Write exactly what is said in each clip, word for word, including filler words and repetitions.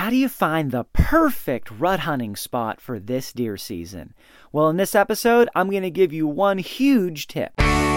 How do you find the perfect rut hunting spot for this deer season? Well, in this episode, I'm going to give you one huge tip.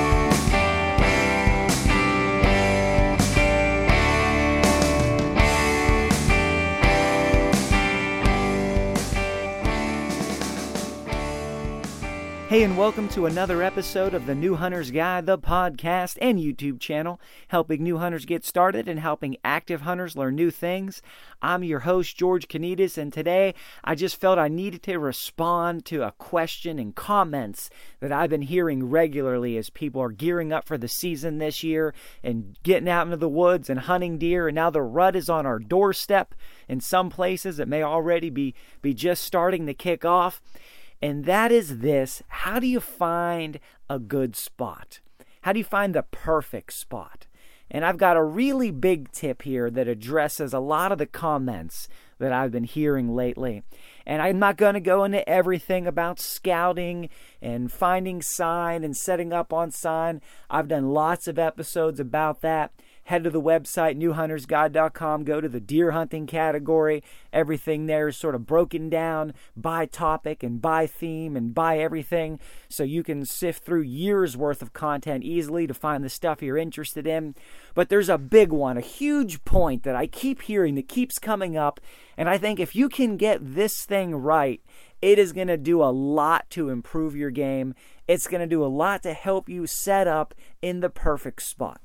Hey, and welcome to another episode of the New Hunter's Guide, the podcast and YouTube channel, helping new hunters get started and helping active hunters learn new things. I'm your host, George Kanitas, and today I just felt I needed to respond to a question and comments that I've been hearing regularly as people are gearing up for the season this year and getting out into the woods and hunting deer, and now the rut is on our doorstep. In some places, it may already be, be just starting to kick off. And that is this: how do you find a good spot? How do you find the perfect spot? And I've got a really big tip here that addresses a lot of the comments that I've been hearing lately. And I'm not going to go into everything about scouting and finding sign and setting up on sign. I've done lots of episodes about that. Head to the website, new hunters guide dot com. Go to the deer hunting category. Everything there is sort of broken down by topic and by theme and by everything. So you can sift through years worth of content easily to find the stuff you're interested in. But there's a big one, a huge point that I keep hearing that keeps coming up. And I think if you can get this thing right, it is going to do a lot to improve your game. It's going to do a lot to help you set up in the perfect spot.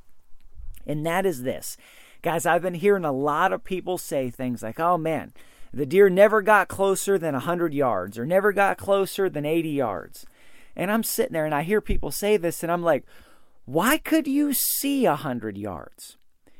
And that is this. Guys, I've been hearing a lot of people say things like, oh man, the deer never got closer than one hundred yards or never got closer than eighty yards. And I'm sitting there and I hear people say this and I'm like, why could you see one hundred yards?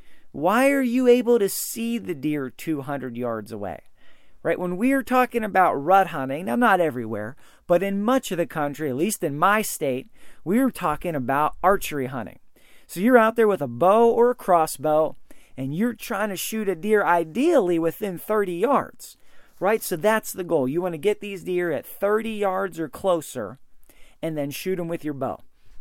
Why are you able to see the deer two hundred yards away? Right? When we are talking about rut hunting, now not everywhere, but in much of the country, at least in my state, we're talking about archery hunting. So you're out there with a bow or a crossbow, and you're trying to shoot a deer ideally within thirty yards, right? So that's the goal. You want to get these deer at thirty yards or closer, and then shoot them with your bow.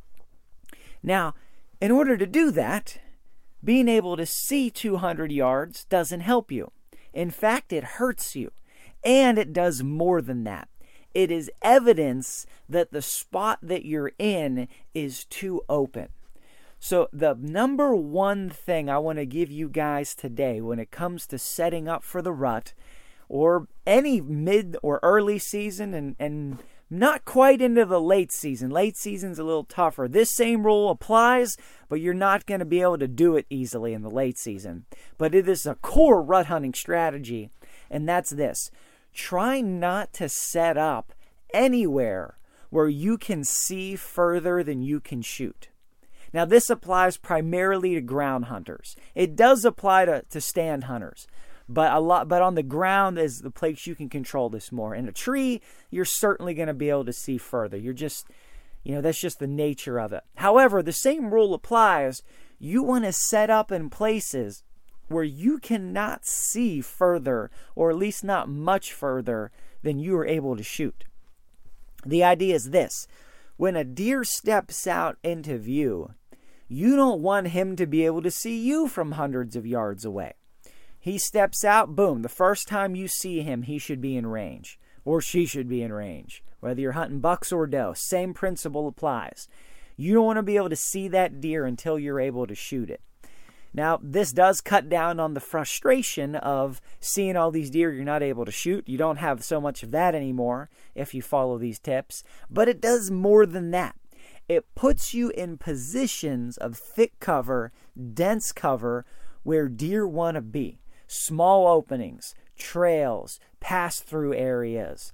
Now, in order to do that, being able to see two hundred yards doesn't help you. In fact, it hurts you, and it does more than that. It is evidence that the spot that you're in is too open. So the number one thing I want to give you guys today when it comes to setting up for the rut or any mid or early season and, and not quite into the late season. Late season's a little tougher. This same rule applies, but you're not going to be able to do it easily in the late season. But it is a core rut hunting strategy, and that's this. Try not to set up anywhere where you can see further than you can shoot. Now, this applies primarily to ground hunters. It does apply to, to stand hunters, but a lot. But on the ground is the place you can control this more. In a tree, you're certainly going to be able to see further. You're just, you know, that's just the nature of it. However, the same rule applies. You want to set up in places where you cannot see further, or at least not much further than you are able to shoot. The idea is this. When a deer steps out into view, you don't want him to be able to see you from hundreds of yards away. He steps out, boom, the first time you see him, he should be in range, or she should be in range. Whether you're hunting bucks or doe, same principle applies. You don't want to be able to see that deer until you're able to shoot it. Now, this does cut down on the frustration of seeing all these deer you're not able to shoot. You don't have so much of that anymore if you follow these tips, but it does more than that. It puts you in positions of thick cover, dense cover, where deer want to be. Small openings, trails, pass-through areas,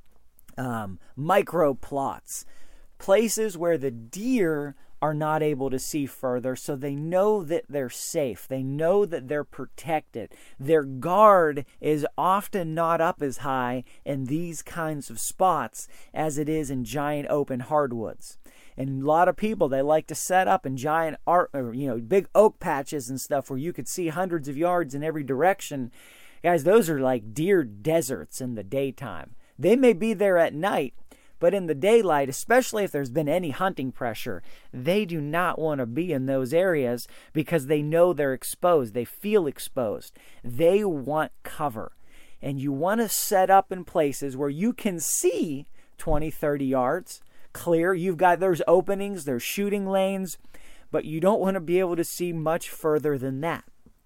um, micro plots, places where the deer are not able to see further, so they know that they're safe. They know that they're protected. Their guard is often not up as high in these kinds of spots as it is in giant open hardwoods. And a lot of people, they like to set up in giant art, or, you know, big oak patches and stuff where you could see hundreds of yards in every direction. Guys, those are like deer deserts in the daytime. They may be there at night, but in the daylight, especially if there's been any hunting pressure, they do not want to be in those areas because they know they're exposed. They feel exposed. They want cover. And you want to set up in places where you can see twenty, thirty yards clear. You've got, there's openings, there's shooting lanes, but you don't want to be able to see much further than that.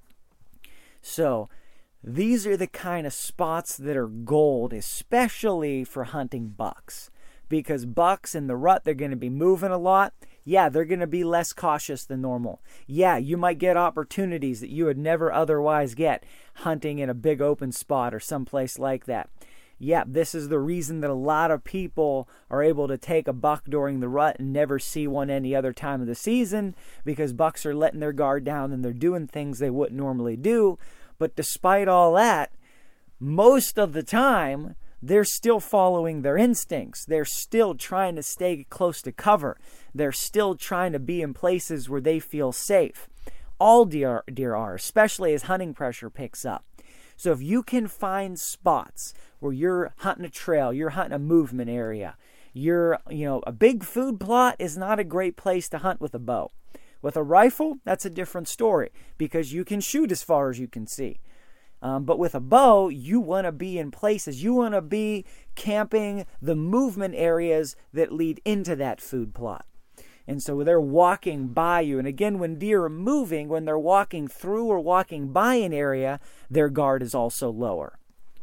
So these are the kind of spots that are gold, especially for hunting bucks. Because bucks in the rut, they're going to be moving a lot. Yeah, they're going to be less cautious than normal. Yeah, you might get opportunities that you would never otherwise get hunting in a big open spot or someplace like that. Yeah, this is the reason that a lot of people are able to take a buck during the rut and never see one any other time of the season, because bucks are letting their guard down and they're doing things they wouldn't normally do. But despite all that, most of the time, they're still following their instincts. They're still trying to stay close to cover. They're still trying to be in places where they feel safe. All deer, deer are, especially as hunting pressure picks up. So if you can find spots where you're hunting a trail, you're hunting a movement area, you're, you know, a big food plot is not a great place to hunt with a bow. With a rifle, that's a different story, because you can shoot as far as you can see. Um, but with a bow, you want to be in places, you want to be camping the movement areas that lead into that food plot. And so they're walking by you. And again, when deer are moving, when they're walking through or walking by an area, their guard is also lower.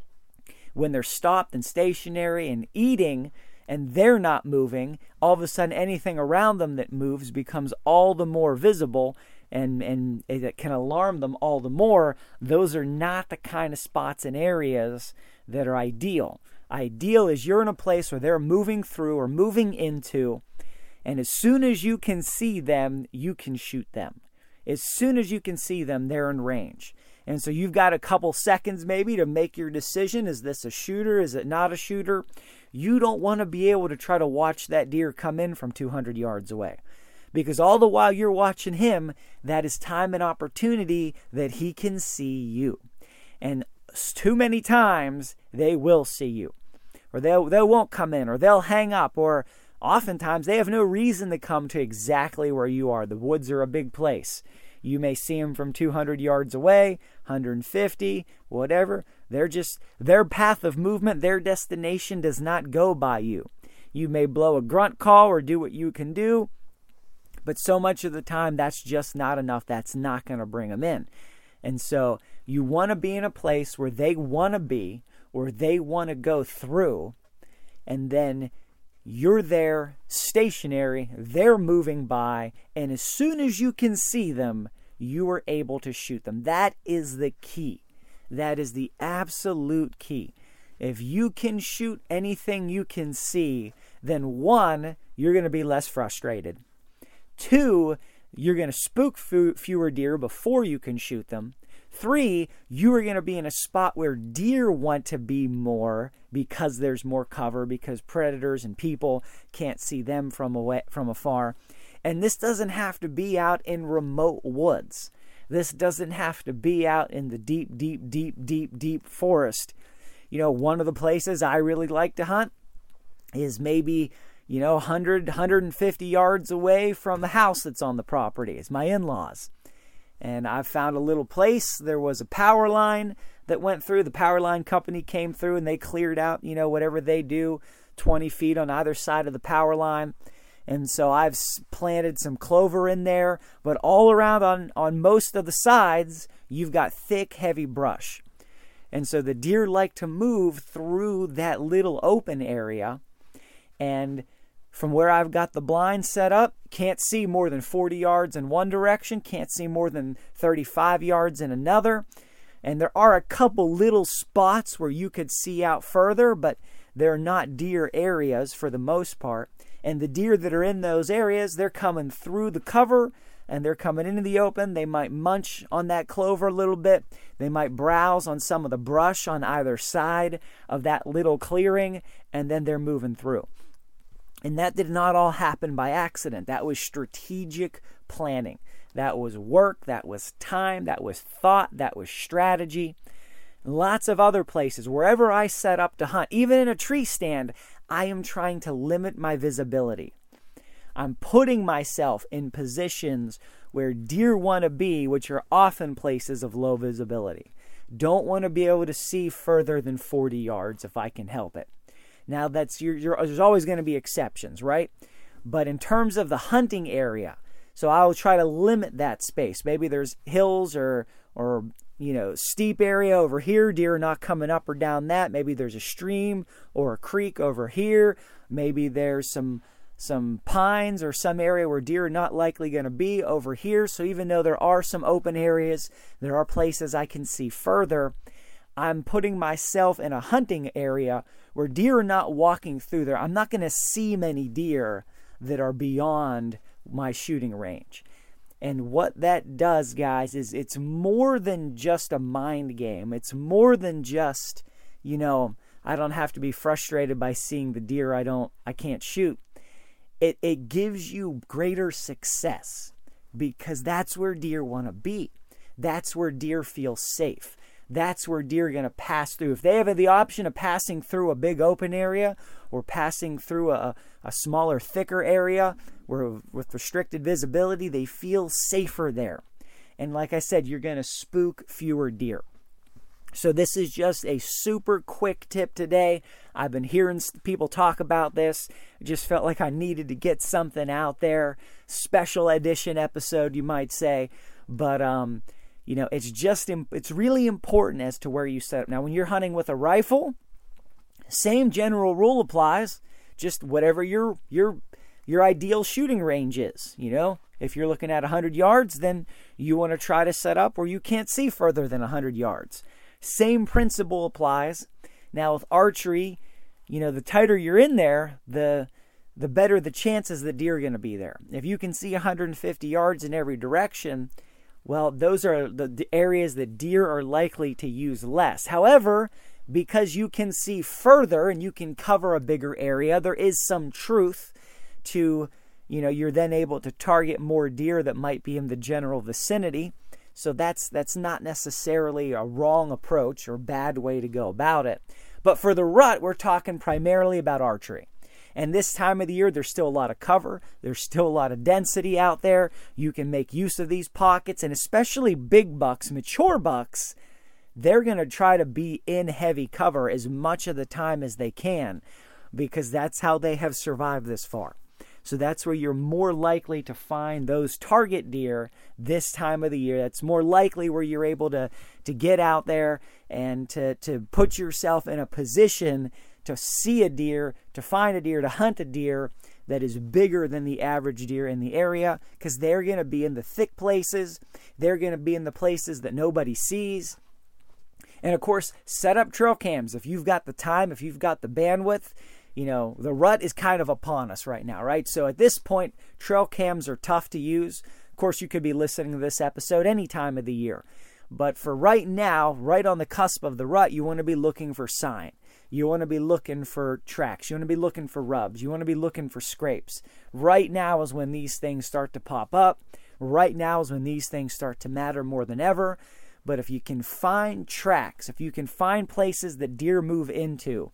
When they're stopped and stationary and eating, and they're not moving, all of a sudden anything around them that moves becomes all the more visible, and, and it can alarm them all the more. Those are not the kind of spots and areas that are ideal. Ideal is you're in a place where they're moving through or moving into, and as soon as you can see them, you can shoot them. As soon as you can see them, they're in range. And so you've got a couple seconds maybe to make your decision. Is this a shooter? Is it not a shooter? You don't want to be able to try to watch that deer come in from two hundred yards away. Because all the while you're watching him, that is time and opportunity that he can see you. And too many times, they will see you. Or they they won't come in, or they'll hang up, or oftentimes they have no reason to come to exactly where you are. The woods are a big place. You may see them from two hundred yards away, one hundred fifty, whatever. They're just, their path of movement, their destination does not go by you. You may blow a grunt call or do what you can do, but so much of the time that's just not enough. That's not going to bring them in. And so you want to be in a place where they want to be, or they want to go through, and then you're there stationary, they're moving by, and as soon as you can see them, you are able to shoot them. That is the key. That is the absolute key. If you can shoot anything you can see, then one, you're going to be less frustrated. Two, you're going to spook fewer deer before you can shoot them. Three, you are going to be in a spot where deer want to be more because there's more cover, because predators and people can't see them from away, from afar. And this doesn't have to be out in remote woods. This doesn't have to be out in the deep, deep, deep, deep, deep forest. You know, one of the places I really like to hunt is maybe, you know, one hundred, one hundred fifty yards away from the house that's on the property. It's my in-laws. And I've found a little place. There was a power line that went through. The power line company came through and they cleared out, you know, whatever they do, twenty feet on either side of the power line. And so I've planted some clover in there, but all around on, on most of the sides, you've got thick, heavy brush. And so the deer like to move through that little open area. And from where I've got the blind set up, can't see more than forty yards in one direction, can't see more than thirty-five yards in another. And there are a couple little spots where you could see out further, but they're not deer areas for the most part. And the deer that are in those areas, they're coming through the cover and they're coming into the open. They might munch on that clover a little bit. They might browse on some of the brush on either side of that little clearing, and then they're moving through. And that did not all happen by accident. That was strategic planning. That was work. That was time. That was thought. That was strategy. Lots of other places, wherever I set up to hunt, even in a tree stand, I am trying to limit my visibility. I'm putting myself in positions where deer want to be, which are often places of low visibility. don't want to be able to see further than forty yards if I can help it. Now, that's you're, you're, there's always going to be exceptions, right? But in terms of the hunting area, so I will try to limit that space. Maybe there's hills or, or you know, steep area over here, deer are not coming up or down that. Maybe there's a stream or a creek over here. Maybe there's some some pines or some area where deer are not likely going to be over here. So even though there are some open areas, there are places I can see further, I'm putting myself in a hunting area where deer are not walking through there. I'm not going to see many deer that are beyond my shooting range. And what that does, guys, is it's more than just a mind game. It's more than just, you know, I don't have to be frustrated by seeing the deer I don't, I can't shoot. It it gives you greater success because that's where deer want to be. That's where deer feel safe. That's where deer are going to pass through. If they have the option of passing through a big open area or passing through a, a smaller, thicker area where with restricted visibility, they feel safer there. And like I said, you're going to spook fewer deer. So this is just a super quick tip today. I've been hearing people talk about this. I just felt like I needed to get something out there. Special edition episode, you might say. But, um, you know, it's just, it's really important as to where you set up. Now, when you're hunting with a rifle, same general rule applies. Just whatever your your your ideal shooting range is, you know. If you're looking at one hundred yards, then you want to try to set up where you can't see further than one hundred yards. Same principle applies. Now with archery, you know, the tighter you're in there, the the better the chances that deer are going to be there. If you can see one hundred fifty yards in every direction, well, those are the, the areas that deer are likely to use less. However, because you can see further and you can cover a bigger area, there is some truth to, you know, you're then able to target more deer that might be in the general vicinity. So that's that's not necessarily a wrong approach or bad way to go about it. But for the rut, we're talking primarily about archery. And this time of the year, there's still a lot of cover. There's still a lot of density out there. You can make use of these pockets, and especially big bucks, mature bucks, they're going to try to be in heavy cover as much of the time as they can because that's how they have survived this far. So that's where you're more likely to find those target deer this time of the year. That's more likely where you're able to, to get out there and to, to put yourself in a position to see a deer, to find a deer, to hunt a deer that is bigger than the average deer in the area because they're going to be in the thick places. They're going to be in the places that nobody sees. And of course, set up trail cams. If you've got the time, if you've got the bandwidth, you know, the rut is kind of upon us right now, right? So at this point, trail cams are tough to use. Of course, you could be listening to this episode any time of the year. But for right now, right on the cusp of the rut, you want to be looking for sign. You want to be looking for tracks. You want to be looking for rubs. You want to be looking for scrapes. Right now is when these things start to pop up. Right now is when these things start to matter more than ever. But if you can find tracks, if you can find places that deer move into,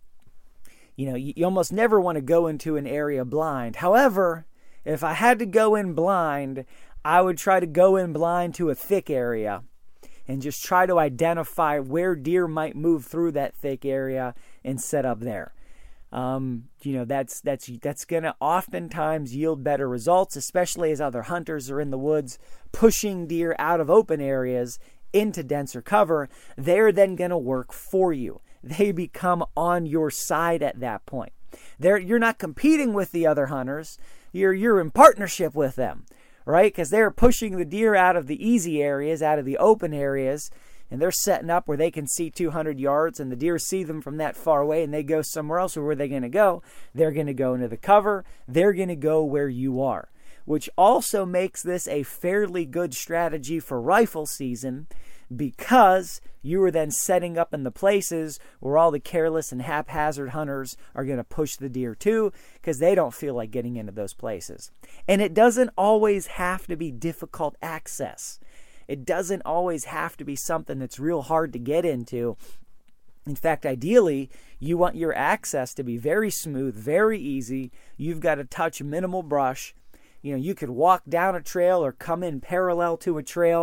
you know, you, you almost never want to go into an area blind. However, if I had to go in blind, I would try to go in blind to a thick area and just try to identify where deer might move through that thick area and set up there. Um, you know, that's that's that's going to oftentimes yield better results, especially as other hunters are in the woods pushing deer out of open areas into denser cover. They're then going to work for you. They become on your side at that point. They're, you're not competing with the other hunters. You're you're in partnership with them, right? Because they're pushing the deer out of the easy areas, out of the open areas, and they're setting up where they can see two hundred yards, and the deer see them from that far away, and they go somewhere else. Where are they going to go? They're going to go into the cover. They're going to go where you are, which also makes this a fairly good strategy for rifle season because you are then setting up in the places where all the careless and haphazard hunters are going to push the deer to because they don't feel like getting into those places. And it doesn't always have to be difficult access. It doesn't always have to be something that's real hard to get into. In fact, ideally, you want your access to be very smooth, very easy. You've got to touch minimal brush. You know, you could walk down a trail or come in parallel to a trail.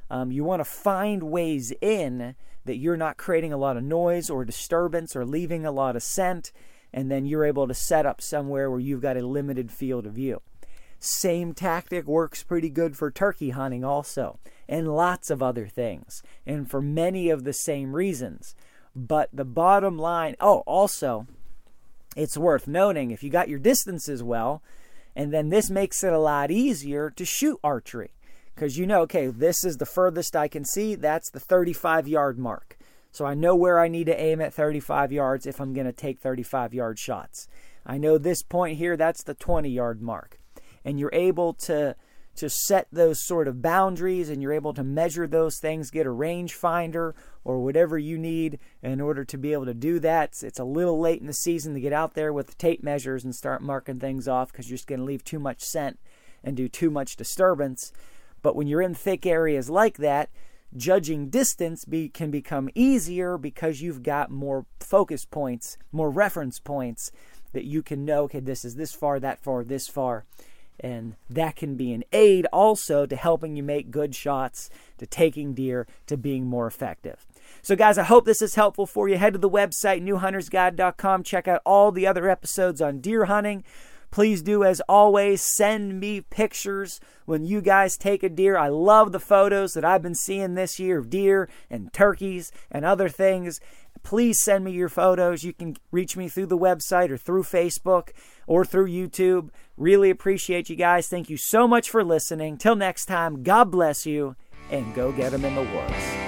Um, you want to find ways in that you're not creating a lot of noise or disturbance or leaving a lot of scent, and then you're able to set up somewhere where you've got a limited field of view. Same tactic works pretty good for turkey hunting also, and lots of other things, and for many of the same reasons. But the bottom line, oh, also, it's worth noting, if you got your distances well, and then this makes it a lot easier to shoot archery. Because you know, okay, this is the furthest I can see, that's the thirty-five yard mark. So I know where I need to aim at thirty-five yards if I'm going to take thirty-five yard shots. I know this point here, that's the twenty yard mark. And you're able to, to set those sort of boundaries, and you're able to measure those things, get a range finder or whatever you need in order to be able to do that. It's, it's a little late in the season to get out there with the tape measures and start marking things off because you're just going to leave too much scent and do too much disturbance. But when you're in thick areas like that, judging distance be, can become easier because you've got more focus points, more reference points that you can know, okay, this is this far, that far, this far. And that can be an aid also to helping you make good shots, to taking deer, to being more effective. So guys, I hope this is helpful for you. Head to the website, new hunters guide dot com. Check out all the other episodes on deer hunting. Please do, as always, send me pictures when you guys take a deer. I love the photos that I've been seeing this year of deer and turkeys and other things. Please send me your photos. You can reach me through the website or through Facebook or through YouTube. Really appreciate you guys. Thank you so much for listening. Till next time, God bless you, and go get them in the woods.